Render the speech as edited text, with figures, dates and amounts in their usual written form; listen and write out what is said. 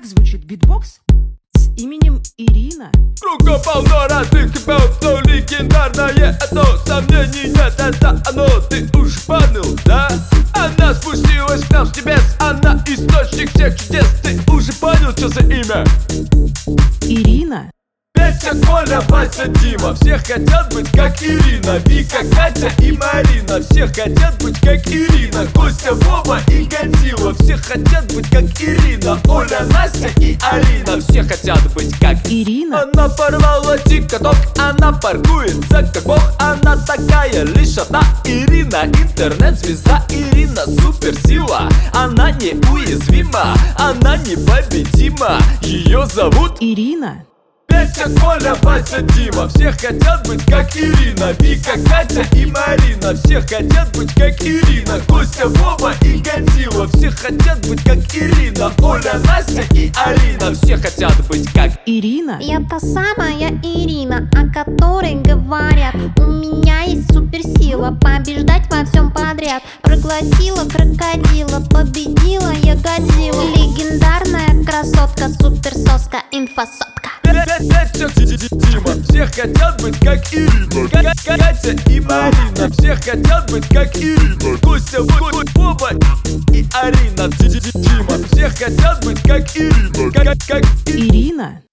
звучит битбокс с именем Ирина. Кругом полно родных имен, но легендарное одно. Сомнений нет, это оно, ты уж понял, да? Она спустилась к нам с небес, она источник всех чудес. Ты уже понял, что за имя? Ирина. Петя, Коля, Вася, Дима. Все хотят быть как Ирина. Вика, Катя и Марина. Все хотят быть как Ирина. Костя, Вова и Годзилла. Все хотят быть как Ирина. Оля, Настя и Алина. Все хотят быть как Ирина. Она порвала тик-ток, она паркуется как бог. Она такая лишь одна Ирина. Интернет-звезда Ирина. Суперсила, она неуязвима, она непобедима. Ее зовут Ирина. Петя, Коля, Вася, Дима. Все хотят быть как Ирина. Вика, Катя и Марина. Все хотят быть как Ирина. Костя, Вова и Годзилла. Все хотят быть как Ирина. Оля, Настя и Алина. Все хотят быть как Ирина. Я та самая Ирина, о которой говорят. У меня есть суперсила побеждать во всем подряд. Проглотила крокодила, победила я Годзилла. Легендарная красотка, суперсоска, инфосотка. Петя, Дима. Все хотят быть как Ирина. Катя и Марина. Все хотят быть как Ирина. Костя, Вова и Арина. Дима. Все хотят быть как Ирина. Как Ирина.